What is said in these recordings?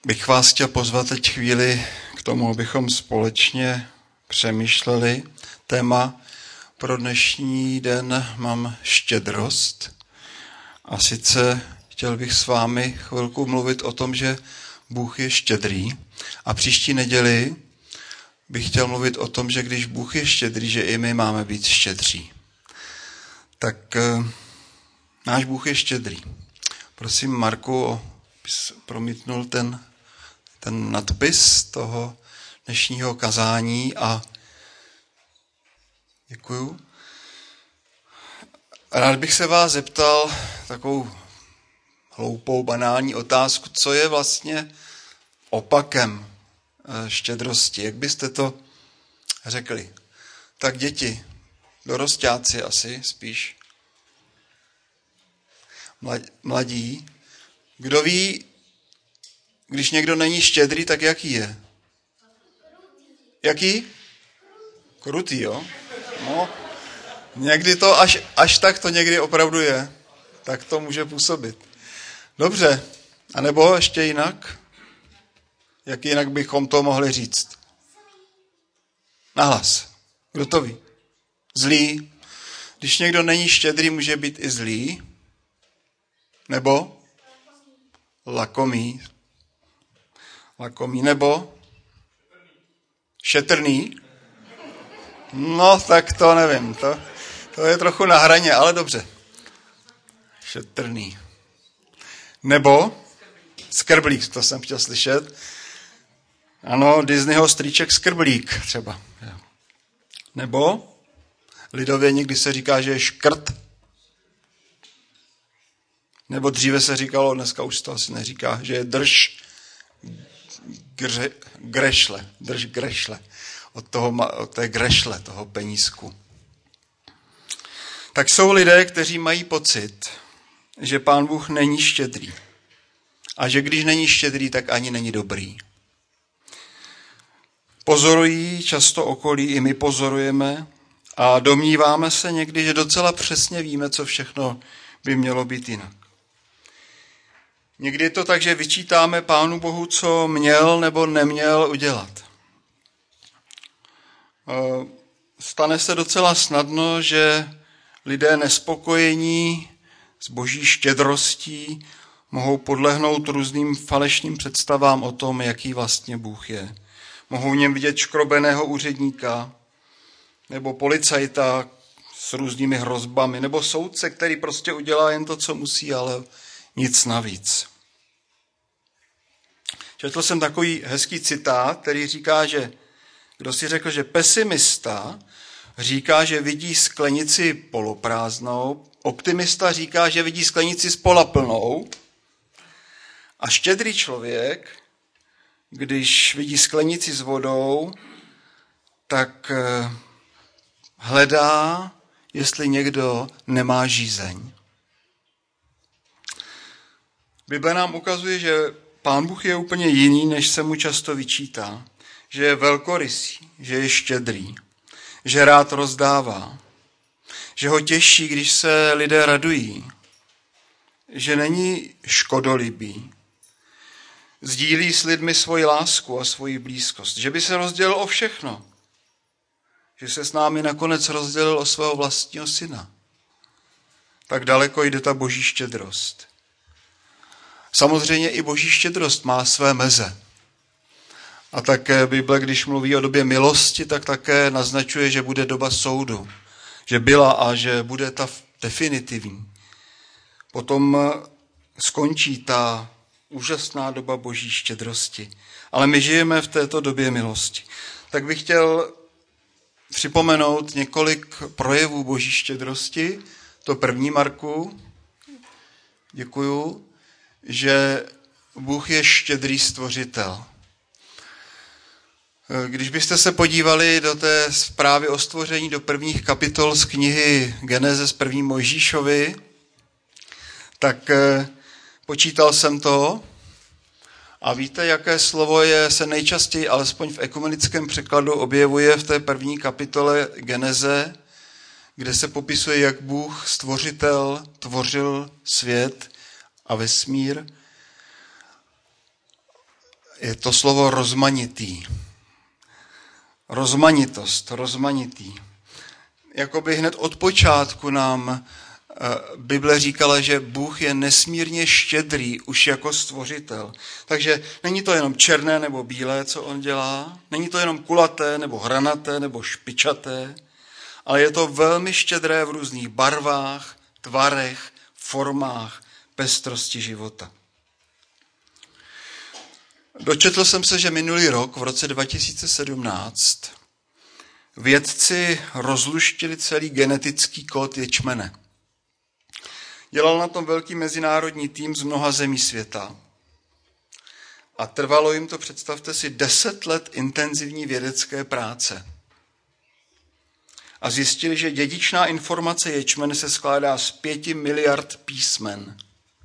bych vás chtěl pozvat teď chvíli k tomu, abychom společně přemýšleli. Téma pro dnešní den mám štědrost. A sice chtěl bych s vámi chvilku mluvit o tom, že Bůh je štědrý. A příští neděli bych chtěl mluvit o tom, že když Bůh je štědrý, že i my máme být štědří. Tak náš Bůh je štědrý. Prosím, Marku, abys promítnul ten nadpis toho dnešního kazání a děkuju. Rád bych se vás zeptal takovou hloupou, banální otázku, co je vlastně opakem štědrosti. Jak byste to řekli? Tak děti, dorostáci asi spíš, mladí. Kdo ví, když někdo není štědrý, tak jaký je? Jaký? Krutý, jo? No, někdy to až tak to někdy opravdu je. Tak to může působit. Dobře. A nebo ještě jinak? Jak jinak bychom to mohli říct? Nahlas. Kdo to ví? Zlý. Když někdo není štědrý, může být i zlý. Nebo? Lakomý. Nebo? Šetrný. No, tak to nevím. To je trochu na hraně, ale dobře. Šetrný. Nebo? Skrblík, to jsem chtěl slyšet. Ano, Disneyho strýček Skrblík třeba. Nebo? Lidově někdy se říká, že je škrt. Nebo dříve se říkalo, dneska už to asi neříká, že je drž grešle. Od té grešle, toho penízku. Tak jsou lidé, kteří mají pocit, že Pán Bůh není štědrý. A že když není štědrý, tak ani není dobrý. Pozorují často okolí, i my pozorujeme a domníváme se někdy, že docela přesně víme, co všechno by mělo být jinak. Někdy je to tak, že vyčítáme Pánu Bohu, co měl nebo neměl udělat. Stane se docela snadno, že lidé nespokojení s boží štědrostí mohou podlehnout různým falešným představám o tom, jaký vlastně Bůh je. Mohou v něm vidět škrobeného úředníka, nebo policajta s různými hrozbami, nebo soudce, který prostě udělá jen to, co musí, ale nic navíc. Četl jsem takový hezký citát, který říká, že kdo si řekl, že pesimista říká, že vidí sklenici poloprázdnou, optimista říká, že vidí sklenici spolaplnou a štědrý člověk, když vidí sklenici s vodou, tak hledá, jestli někdo nemá žízeň. Bible nám ukazuje, že Pán Bůh je úplně jiný, než se mu často vyčítá. Že je velkorysý, že je štědrý, že rád rozdává, že ho těší, když se lidé radují, že není škodolibý, sdílí s lidmi svoji lásku a svoji blízkost, že by se rozdělil o všechno, že se s námi nakonec rozdělil o svého vlastního syna. Tak daleko jde ta boží štědrost. Samozřejmě i boží štědrost má své meze. A také Bible, když mluví o době milosti, tak také naznačuje, že bude doba soudu. Že byla a že bude ta definitivní. Potom skončí ta úžasná doba boží štědrosti. Ale my žijeme v této době milosti. Tak bych chtěl připomenout několik projevů boží štědrosti. To první, Marku, děkuju, že Bůh je štědrý stvořitel. Když byste se podívali do té zprávy o stvoření, do prvních kapitol z knihy Geneze z 1. Mojžíšovi, tak počítal jsem to a víte, jaké slovo se nejčastěji, alespoň v ekumenickém překladu, objevuje v té první kapitole Geneze, kde se popisuje, jak Bůh, stvořitel, tvořil svět a vesmír. je to slovo rozmanitý. Rozmanitost, rozmanitý. Jakoby hned od počátku nám Bible říkala, že Bůh je nesmírně štědrý už jako stvořitel. Takže není to jenom černé nebo bílé, co on dělá, není to jenom kulaté nebo hranaté nebo špičaté, ale je to velmi štědré v různých barvách, tvarech, formách, pestrosti života. Dočetl jsem se, že minulý rok, v roce 2017, vědci rozluštili celý genetický kód ječmene. Dělal na tom velký mezinárodní tým z mnoha zemí světa. A trvalo jim to, představte si, 10 let intenzivní vědecké práce. A zjistili, že dědičná informace ječmene se skládá z 5 miliard písmen.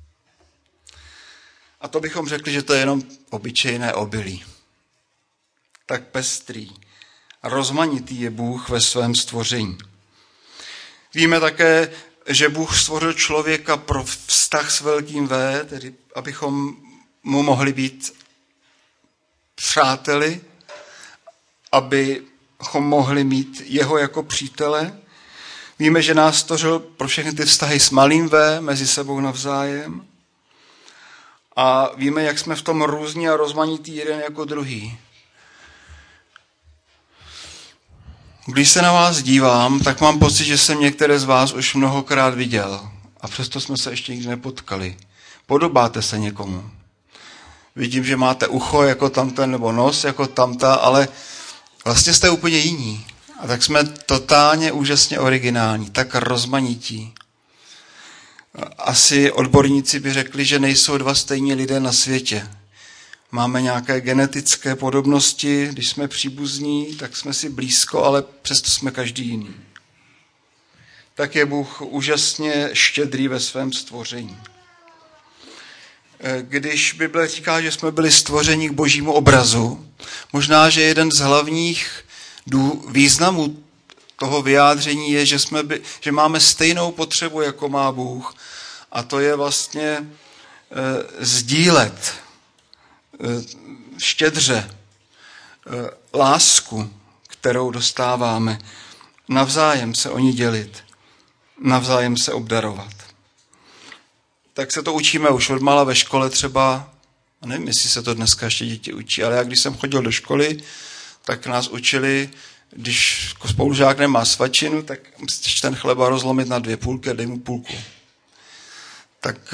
A to bychom řekli, že to je jenom obyčejné obilí. Tak pestrý a rozmanitý je Bůh ve svém stvoření. Víme také, že Bůh stvořil člověka pro vztah s velkým V, tedy abychom mu mohli být přáteli, abychom mohli mít jeho jako přítele. Víme, že nás stvořil pro všechny ty vztahy s malým V, mezi sebou navzájem. A víme, jak jsme v tom různí a rozmanitý jeden jako druhý. Když se na vás dívám, tak mám pocit, že jsem některé z vás už mnohokrát viděl. A přesto jsme se ještě nikdy nepotkali. Podobáte se někomu. Vidím, že máte ucho jako tamten nebo nos jako tamta, ale vlastně jste úplně jiní. A tak jsme totálně úžasně originální, tak rozmanití. Asi odborníci by řekli, že nejsou dva stejní lidé na světě. Máme nějaké genetické podobnosti, když jsme příbuzní, tak jsme si blízko, ale přesto jsme každý jiný. Tak je Bůh úžasně štědrý ve svém stvoření. Když Bible říká, že jsme byli stvořeni k božímu obrazu, možná, že jeden z hlavních významů toho vyjádření je, že máme stejnou potřebu, jako má Bůh, a to je vlastně sdílet štědře lásku, kterou dostáváme, navzájem se o ní dělit, navzájem se obdarovat. Tak se to učíme už odmala ve škole třeba, nevím, jestli se to dneska ještě děti učí, ale já když jsem chodil do školy, tak nás učili, když spolužák nemá svačinu, tak musíš ten chleba rozlomit na 2 půlky a dej mu půlku. Tak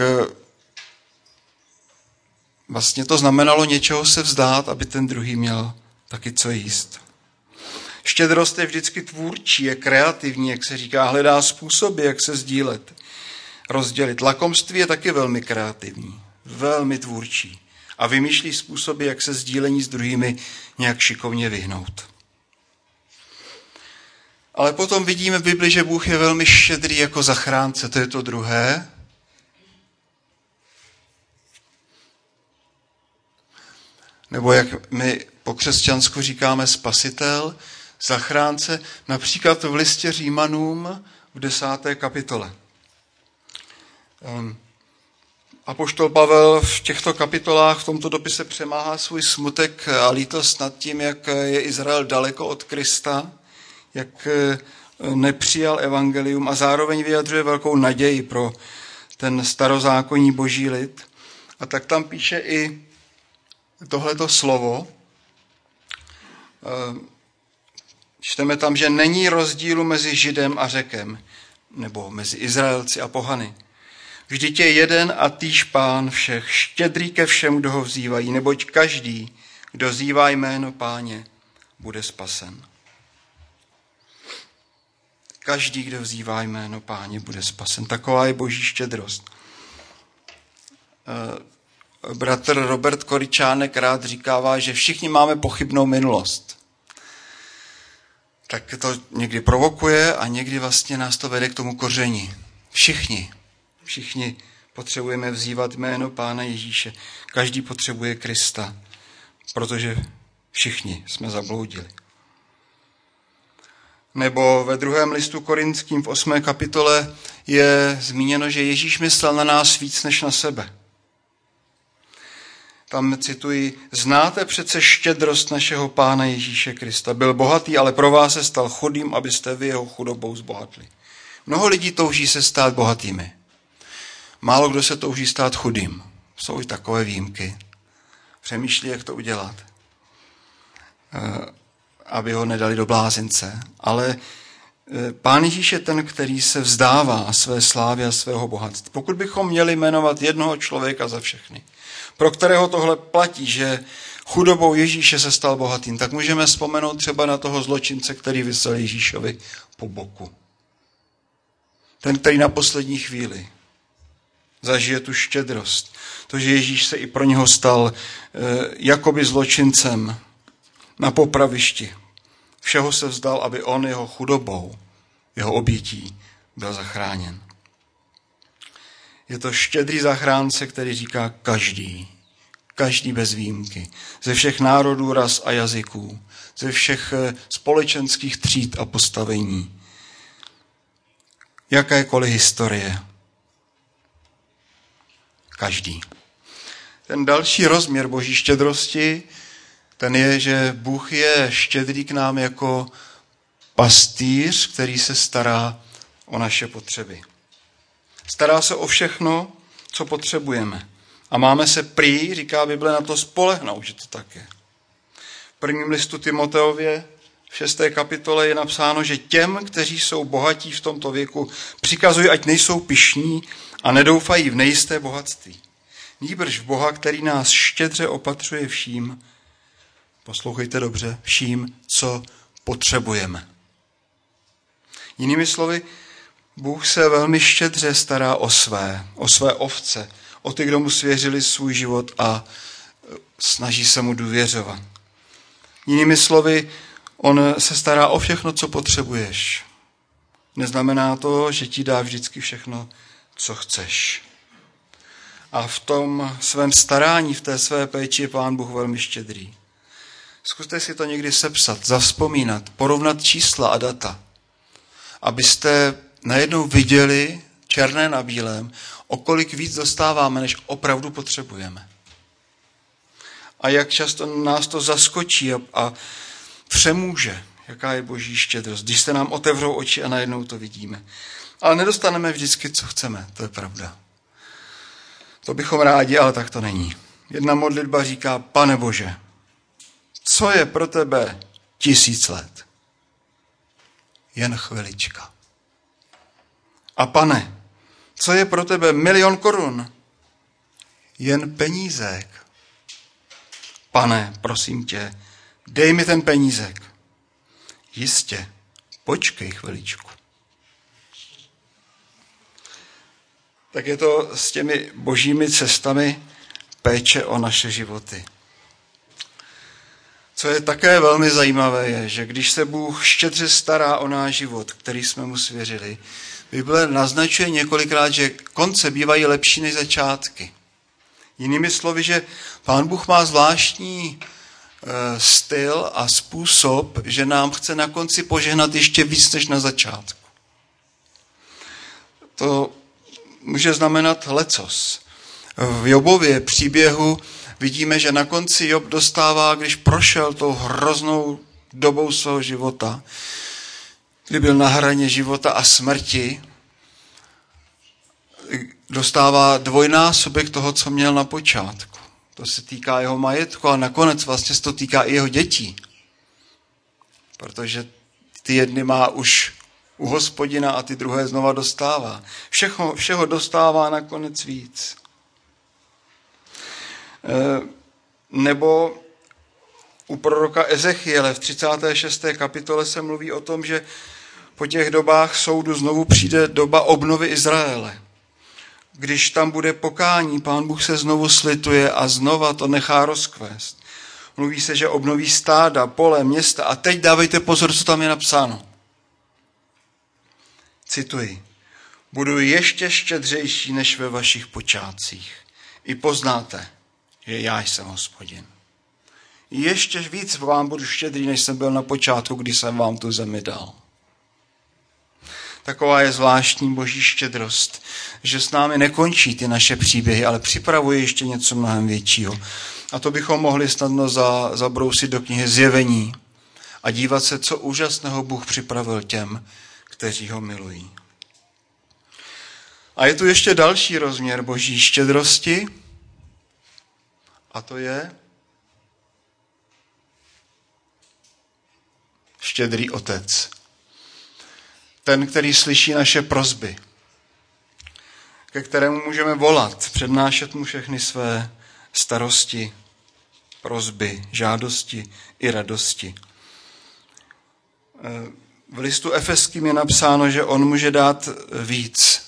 vlastně to znamenalo něčeho se vzdát, aby ten druhý měl taky co jíst. Štědrost je vždycky tvůrčí, je kreativní, jak se říká, hledá způsoby, jak se sdílet, rozdělit. Lakomství je taky velmi kreativní, velmi tvůrčí a vymýšlí způsoby, jak se sdílení s druhými nějak šikovně vyhnout. Ale potom vidíme v Bibli, že Bůh je velmi štědrý jako zachránce, to je to druhé. Nebo jak my po křesťansku říkáme spasitel, zachránce, například v listě Římanům v 10. kapitole. Apoštol Pavel v těchto kapitolách v tomto dopise přemáhá svůj smutek a lítost nad tím, jak je Izrael daleko od Krista, jak nepřijal evangelium a zároveň vyjadřuje velkou naději pro ten starozákonní boží lid. A tak tam píše i tohleto slovo. Čteme tam, že není rozdílu mezi Židem a Řekem, nebo mezi Izraelci a pohany. Vždyť je jeden a týž Pán všech, štědrý ke všem, kdo ho vzývají, neboť každý, kdo vzývá jméno Páně, bude spasen. Každý, kdo vzývá jméno Páně, bude spasen. Taková je boží štědrost. Bratr Robert Koričánek rád říkává, že všichni máme pochybnou minulost. Tak to někdy provokuje a někdy vlastně nás to vede k tomu koření. Všichni potřebujeme vzývat jméno Pána Ježíše. Každý potřebuje Krista, protože všichni jsme zabloudili. Nebo ve 2. listu Korinským v 8. kapitole je zmíněno, že Ježíš myslel na nás víc než na sebe. Tam cituji, znáte přece štědrost našeho Pána Ježíše Krista. Byl bohatý, ale pro vás se stal chudým, abyste vy jeho chudobou zbohatli. Mnoho lidí touží se stát bohatými. Málo kdo se touží stát chudým. Jsou i takové výjimky. Přemýšlí, jak to udělat, aby ho nedali do blázince. Ale Pán Ježíš je ten, který se vzdává své slávy a svého bohatství. Pokud bychom měli jmenovat jednoho člověka za všechny, pro kterého tohle platí, že chudobou Ježíše se stal bohatým, tak můžeme vzpomenout třeba na toho zločince, který visel Ježíšovi po boku. Ten, který na poslední chvíli zažije tu štědrost. To, že Ježíš se i pro něho stal jakoby zločincem na popravišti. Všeho se vzdal, aby on jeho chudobou, jeho obětí byl zachráněn. Je to štědrý zachránce, který říká každý bez výjimky, ze všech národů, ras a jazyků, ze všech společenských tříd a postavení, jakékoliv historie. Každý. Ten další rozměr boží štědrosti, ten je, že Bůh je štědrý k nám jako pastýř, který se stará o naše potřeby. Stará se o všechno, co potřebujeme. A máme se prý, říká Bible, na to spolehnout, že to tak je. V prvním listu Timoteově v 6. kapitole je napsáno, že těm, kteří jsou bohatí v tomto věku, přikazují, ať nejsou pyšní a nedoufají v nejisté bohatství. Nýbrž v Boha, který nás štědře opatřuje vším, poslouchejte dobře, vším, co potřebujeme. Jinými slovy, Bůh se velmi štědře stará o své ovce, o ty, kdo mu svěřili svůj život a snaží se mu důvěřovat. Jinými slovy, on se stará o všechno, co potřebuješ. Neznamená to, že ti dá vždycky všechno, co chceš. A v tom svém starání, v té své péči je Pán Bůh velmi štědrý. Zkuste si to někdy sepsat, zavzpomínat, porovnat čísla a data, abyste najednou viděli černé na bílém, o kolik víc dostáváme, než opravdu potřebujeme. A jak často nás to zaskočí a přemůže, jaká je boží štědrost, když se nám otevřou oči a najednou to vidíme. Ale nedostaneme vždycky, co chceme, to je pravda. To bychom rádi, ale tak to není. Jedna modlitba říká, Pane Bože, co je pro tebe 1000 let? Jen chvilička. A Pane, co je pro tebe 1 000 000 korun? Jen penízek. Pane, prosím tě, dej mi ten penízek. Jistě, počkej chviličku. Tak je to s těmi božími cestami péče o naše životy. Co je také velmi zajímavé, je, že když se Bůh štědře stará o náš život, který jsme mu svěřili, Bible naznačuje několikrát, že konce bývají lepší než začátky. Jinými slovy, že Pán Bůh má zvláštní styl a způsob, že nám chce na konci požehnat ještě víc než na začátku. To může znamenat lecos. V Jobově příběhu vidíme, že na konci Job dostává, když prošel tou hroznou dobou svého života, kdy byl na hraně života a smrti, dostává dvojnásobek toho, co měl na počátku. To se týká jeho majetku a nakonec vlastně se to týká i jeho dětí. Protože ty jedny má už u Hospodina a ty druhé znova dostává. Všeho dostává nakonec víc. Nebo u proroka Ezechiele v 36. kapitole se mluví o tom, že po těch dobách soudu znovu přijde doba obnovy Izraele. Když tam bude pokání, Pán Bůh se znovu slituje a znova to nechá rozkvést. Mluví se, že obnoví stáda, pole, města. A teď dávejte pozor, co tam je napsáno. Cituji. Budu ještě štědřejší než ve vašich počátcích. I poznáte, že já jsem Hospodin. Ještě víc vám budu štědrý, než jsem byl na počátku, kdy jsem vám tu zemi dal. Taková je zvláštní boží štědrost, že s námi nekončí ty naše příběhy, ale připravuje ještě něco mnohem většího. A to bychom mohli snadno zabrousit do knihy Zjevení a dívat se, co úžasného Bůh připravil těm, kteří ho milují. A je tu ještě další rozměr boží štědrosti, a to je štědrý otec. Ten, který slyší naše prosby, ke kterému můžeme volat, přednášet mu všechny své starosti, prosby, žádosti i radosti. V listu Efeským je napsáno, že on může dát víc,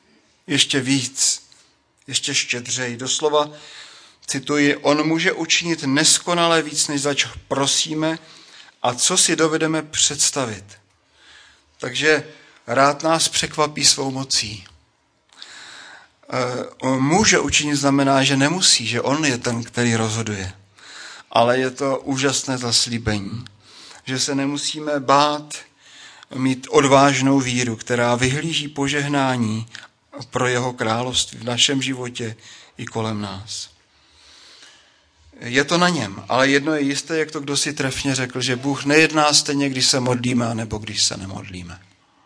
ještě štědřej. Doslova cituji, on může učinit neskonale víc, než zač prosíme a co si dovedeme představit. Takže rád nás překvapí svou mocí. On může učinit znamená, že nemusí, že on je ten, který rozhoduje. Ale je to úžasné zaslíbení, že se nemusíme bát mít odvážnou víru, která vyhlíží požehnání pro jeho království v našem životě i kolem nás. Je to na něm, ale jedno je jisté, jak to kdosi trefně řekl, že Bůh nejedná stejně, když se modlíme, anebo když se nemodlíme.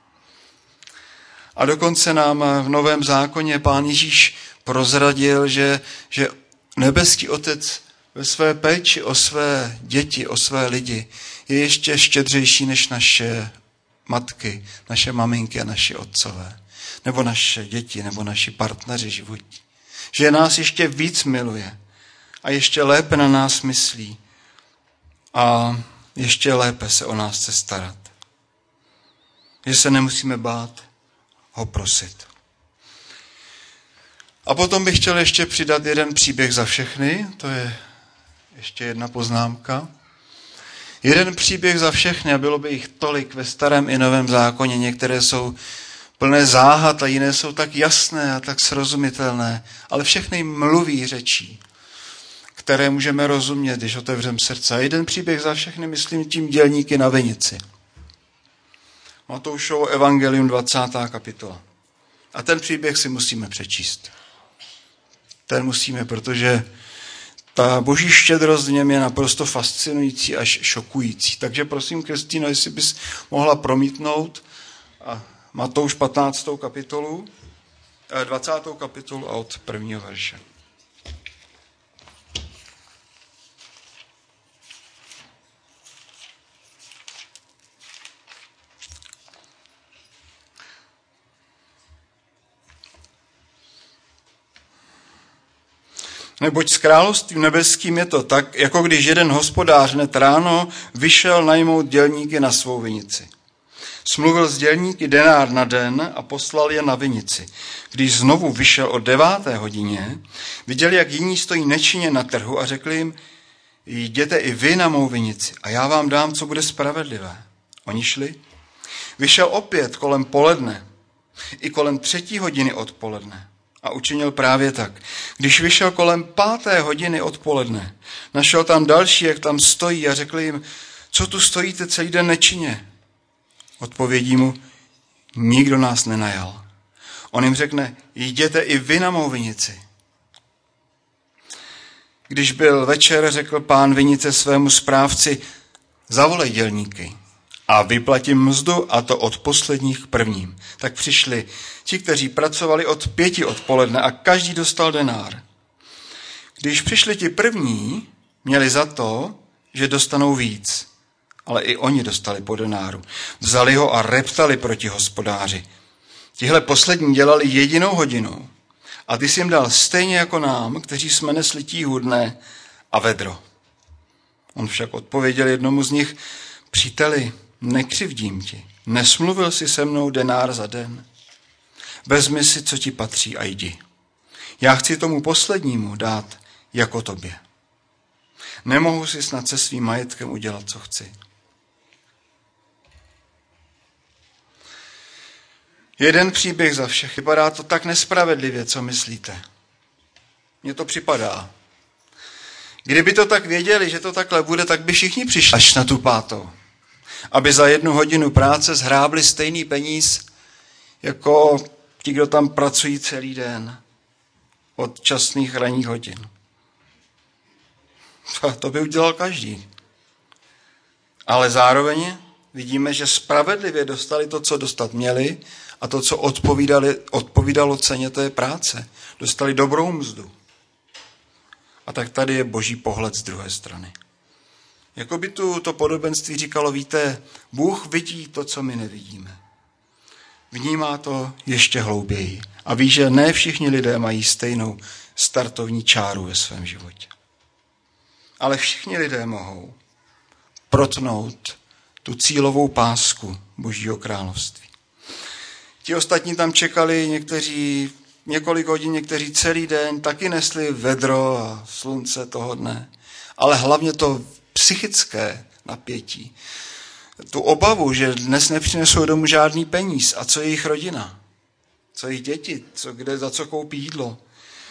A dokonce nám v Novém zákoně Pán Ježíš prozradil, že nebeský Otec ve své péči o své děti, o své lidi je ještě štědřejší než naše matky, naše maminky a naši otcové, nebo naše děti, nebo naši partneři životní. Že nás ještě víc miluje a ještě lépe na nás myslí a ještě lépe se o nás chce starat. Že se nemusíme bát ho prosit. A potom bych chtěl ještě přidat jeden příběh za všechny, to je ještě jedna poznámka. Jeden příběh za všechny, a bylo by jich tolik ve Starém i Novém zákoně, některé jsou plné záhad a jiné jsou tak jasné a tak srozumitelné, ale všechny mluví řečí, které můžeme rozumět, když otevřeme srdce. A jeden příběh za všechny, myslím tím dělníky na vinici. Matoušovo evangelium 20. kapitola. A ten příběh si musíme přečíst. Ten musíme, protože ta boží štědrost v něm je naprosto fascinující až šokující. Takže prosím, Kristýno, jestli bys mohla promítnout Matouš 15. kapitolu, 20. kapitolu a od 1. verše. Neboť s královstvím nebeským je to tak, jako když jeden hospodář hned ráno vyšel najmout dělníky na svou vinici. Smluvil s dělníky denár na den a poslal je na vinici. Když znovu vyšel o 9. hodině, viděli, jak jiní stojí nečinně na trhu a řekli jim, jděte i vy na mou vinici a já vám dám, co bude spravedlivé. Oni šli. Vyšel opět kolem poledne i kolem 3. hodiny odpoledne. A učinil právě tak. Když vyšel kolem 5. hodiny odpoledne, našel tam další, jak tam stojí a řekl jim, co tu stojíte celý den nečinně? Odpovědí mu, nikdo nás nenajal. On jim řekne, jděte i vy na mou vinici. Když byl večer, řekl pán vinice svému správci, zavolej dělníky a vyplatím mzdu, a to od posledních k prvním. Tak přišli ti, kteří pracovali od 5 odpoledne a každý dostal denár. Když přišli ti první, měli za to, že dostanou víc, ale i oni dostali po denáru. Vzali ho a reptali proti hospodáři. Tihle poslední dělali 1 hodinu a ty jsi jim dal stejně jako nám, kteří jsme nesli tíhu dne a vedro. On však odpověděl jednomu z nich, příteli, nekřivdím ti, nesmluvil si se mnou denár za den. Vezmi si, co ti patří a jdi. Já chci tomu poslednímu dát jako tobě. Nemohu si snad se svým majetkem udělat, co chci. Jeden příběh za všech. Vypadá to tak nespravedlivě, co myslíte? Mně to připadá. Kdyby to tak věděli, že to takhle bude, tak by všichni přišli až na tu 5. Aby za 1 hodinu práce zhrábli stejný peníz, jako ti, kdo tam pracují celý den od časných ranních hodin. To by udělal každý. Ale zároveň vidíme, že spravedlivě dostali to, co dostat měli, a to, co odpovídalo ceně té práce. Dostali dobrou mzdu. A tak tady je boží pohled z druhé strany. Jakoby to podobenství říkalo, víte, Bůh vidí to, co my nevidíme. Vnímá to ještě hlouběji a ví, že ne všichni lidé mají stejnou startovní čáru ve svém životě. Ale všichni lidé mohou protnout tu cílovou pásku Božího království. Ti ostatní tam čekali, někteří několik hodin, někteří celý den, taky nesli vedro a slunce toho dne, ale hlavně to psychické napětí, tu obavu, že dnes nepřinesou domů žádný peníz a co jejich rodina, co jejich děti, za co koupí jídlo.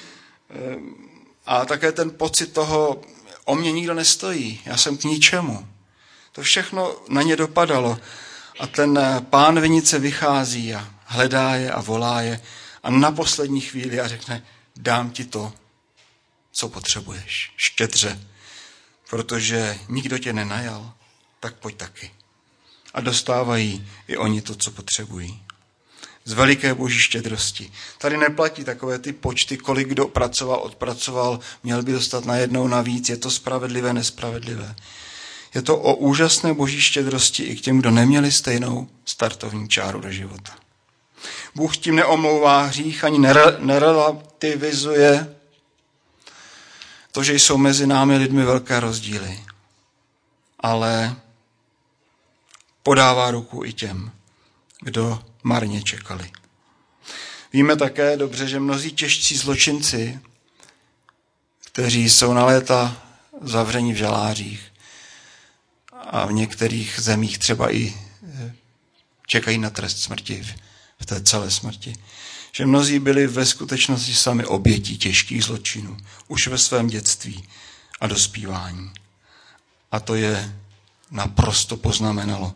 A také ten pocit toho, o mě nikdo nestojí, já jsem k ničemu. To všechno na ně dopadalo a ten pán vinice vychází a hledá je a volá je a na poslední chvíli a řekne, dám ti to, co potřebuješ, štědře, protože nikdo tě nenajal, tak pojď taky. A dostávají i oni to, co potřebují. Z veliké boží štědrosti. Tady neplatí takové ty počty, kolik kdo odpracoval, měl by dostat najednou navíc, je to spravedlivé, nespravedlivé. Je to o úžasné boží štědrosti i k těm, kdo neměli stejnou startovní čáru do života. Bůh tím neomlouvá hřích, ani nerelativizuje to, že jsou mezi námi lidmi velké rozdíly, ale podává ruku i těm, kdo marně čekali. Víme také dobře, že mnozí těžcí zločinci, kteří jsou na léta zavřeni v žalářích a v některých zemích třeba i čekají na trest smrti, v té celé smrti, že mnozí byli ve skutečnosti sami obětí těžkých zločinů, už ve svém dětství a dospívání. A to je naprosto poznamenalo.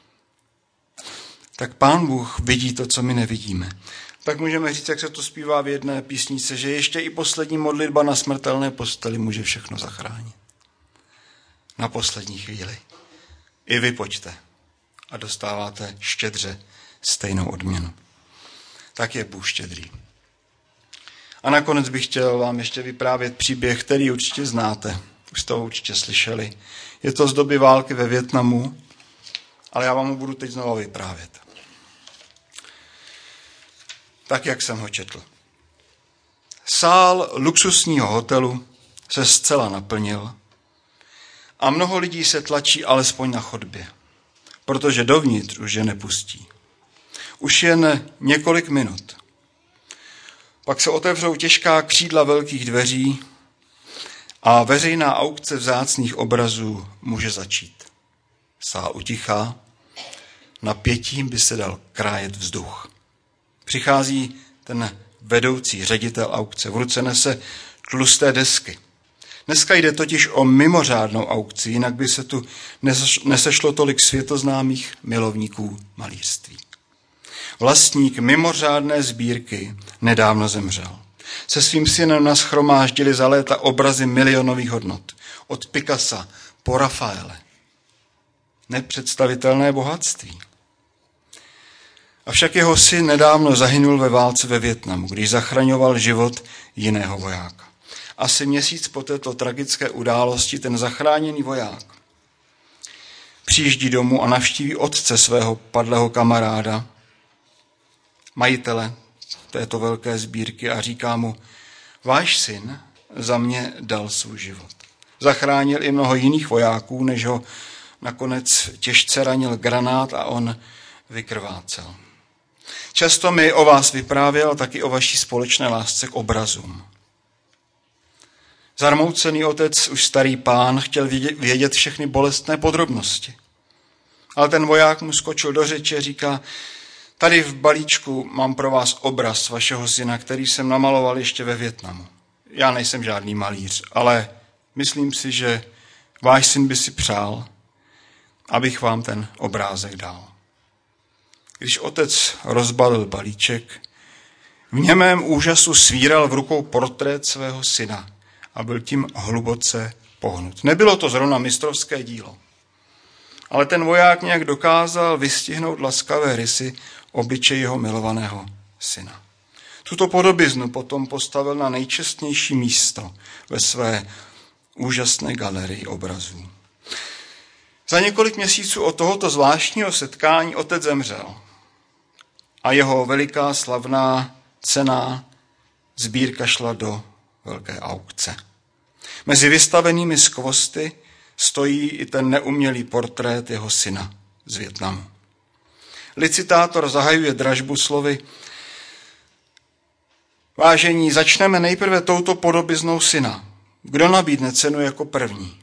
Tak Pán Bůh vidí to, co my nevidíme. Tak můžeme říct, jak se to zpívá v jedné písničce, že ještě i poslední modlitba na smrtelné posteli může všechno zachránit. Na poslední chvíli. I vy pojďte a dostáváte štědře stejnou odměnu. Tak je Bůh štědrý. A nakonec bych chtěl vám ještě vyprávět příběh, který určitě znáte. Už jste ho určitě slyšeli. Je to z doby války ve Vietnamu, ale já vám ho budu teď znovu vyprávět. Tak, jak jsem ho četl. Sál luxusního hotelu se zcela naplnil a mnoho lidí se tlačí alespoň na chodbě, protože dovnitř už je nepustí. Už jen několik minut. Pak se otevřou těžká křídla velkých dveří a veřejná aukce vzácných obrazů může začít. Sál utichá, napětím by se dal krájet vzduch. Přichází ten vedoucí ředitel aukce, v ruce nese tlusté desky. Dneska jde totiž o mimořádnou aukci, jinak by se tu nesešlo tolik světoznámých milovníků malířství. Vlastník mimořádné sbírky nedávno zemřel. Se svým synem nashromáždili za léta obrazy milionových hodnot. Od Picassa po Rafaele. Nepředstavitelné bohatství. Avšak jeho syn nedávno zahynul ve válce ve Vietnamu, když zachraňoval život jiného vojáka. Asi měsíc po této tragické události ten zachráněný voják přijíždí domů a navštíví otce svého padlého kamaráda, majitele této velké sbírky a říká mu, váš syn za mě dal svůj život. Zachránil i mnoho jiných vojáků, než ho nakonec těžce ranil granát a on vykrvácel. Často mi o vás vyprávěl taky o vaší společné lásce k obrazům. Zarmoucený otec, už starý pán, chtěl vědět všechny bolestné podrobnosti. Ale ten voják mu skočil do řeči a říká, tady v balíčku mám pro vás obraz vašeho syna, který jsem namaloval ještě ve Vietnamu. Já nejsem žádný malíř, ale myslím si, že váš syn by si přál, abych vám ten obrázek dal. Když otec rozbalil balíček, v němém úžasu svíral v rukou portrét svého syna a byl tím hluboce pohnut. Nebylo to zrovna mistrovské dílo. Ale ten voják nějak dokázal vystihnout laskavé rysy obličeje jeho milovaného syna. Tuto podobiznu potom postavil na nejčestnější místo ve své úžasné galerii obrazů. Za několik měsíců od tohoto zvláštního setkání otec zemřel a jeho veliká slavná cenná sbírka šla do velké aukce. Mezi vystavenými skvosty stojí i ten neumělý portrét jeho syna z Vietnamu. Licitátor zahajuje dražbu slovy: Vážení, začneme nejprve touto podobiznou syna. Kdo nabídne cenu jako první?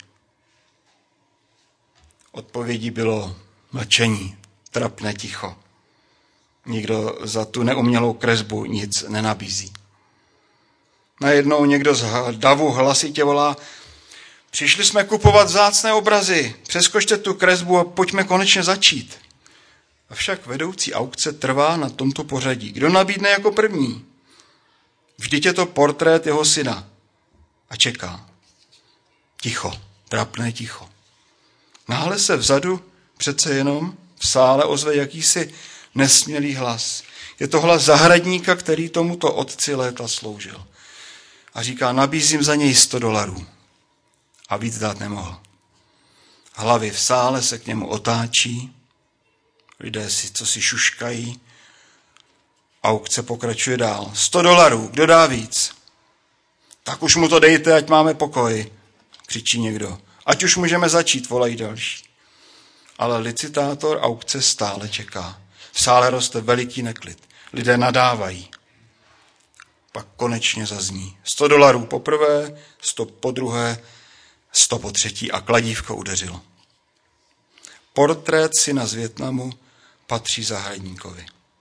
Odpovědí bylo mlčení, trapné ticho. Nikdo za tu neumělou kresbu nic nenabízí. Najednou někdo z davu hlasitě volá: Přišli jsme kupovat vzácné obrazy, přeskočte tu kresbu a pojďme konečně začít. Avšak vedoucí aukce trvá na tomto pořadí. Kdo nabídne jako první? Vždyť je to portrét jeho syna. A čeká. Ticho, trapné ticho. Náhle se vzadu přece jenom v sále ozve jakýsi nesmělý hlas. Je to hlas zahradníka, který tomuto otci léta sloužil. A říká: nabízím za něj $100. A víc dát nemohl. Hlavy v sále se k němu otáčí, lidé si šuškají, aukce pokračuje dál. $100, kdo dá víc? Tak už mu to dejte, ať máme pokoj, křičí někdo. Ať už můžeme začít, volají další. Ale licitátor aukce stále čeká. V sále roste veliký neklid. Lidé nadávají. Pak konečně zazní. $100 poprvé, 100 podruhé, 100 potřetí a kladívko udeřilo. Portrét syna z Vietnamu patří zahradníkovi.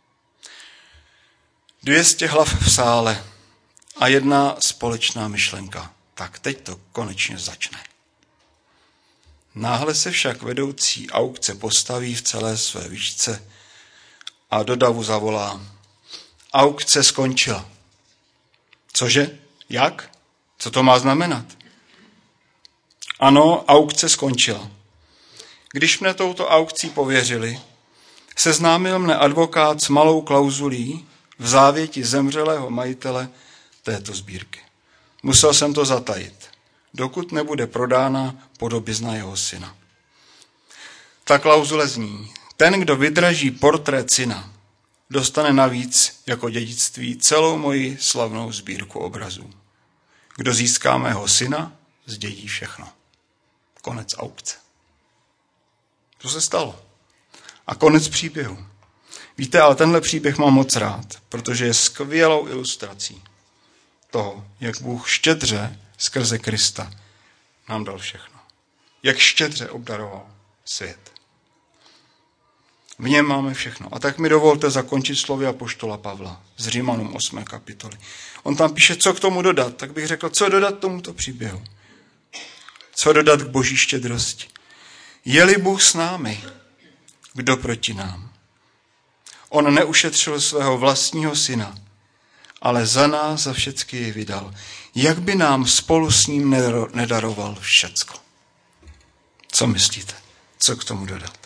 200 hlav v sále a jedna společná myšlenka. Tak teď to konečně začne. Náhle se však vedoucí aukce postaví v celé své výšce a do davu zavolá: Aukce skončila. Cože? Jak? Co to má znamenat? Ano, aukce skončila. Když mne touto aukcí pověřili, seznámil mne advokát s malou klauzulí v závěti zemřelého majitele této sbírky. Musel jsem to zatajit, dokud nebude prodána podobizna jeho syna. Ta klauzule zní: ten, kdo vydraží portrét syna, dostane navíc jako dědictví celou moji slavnou sbírku obrazů. Kdo získá mého syna, zdědí všechno. Konec aukce. To se stalo. A konec příběhu. Víte, ale tenhle příběh mám moc rád, protože je skvělou ilustrací toho, jak Bůh štědře skrze Krista nám dal všechno. Jak štědře obdaroval svět. V něm máme všechno. A tak mi dovolte zakončit slovy apoštola Pavla z Římanům 8. kapitoly. On tam píše, co k tomu dodat. Tak bych řekl, co dodat tomuto příběhu. Co dodat k boží štědrosti. Je-li Bůh s námi, kdo proti nám? On neušetřil svého vlastního syna, ale za nás za všecky jej vydal. Jak by nám spolu s ním nedaroval všecko? Co myslíte? Co k tomu dodat?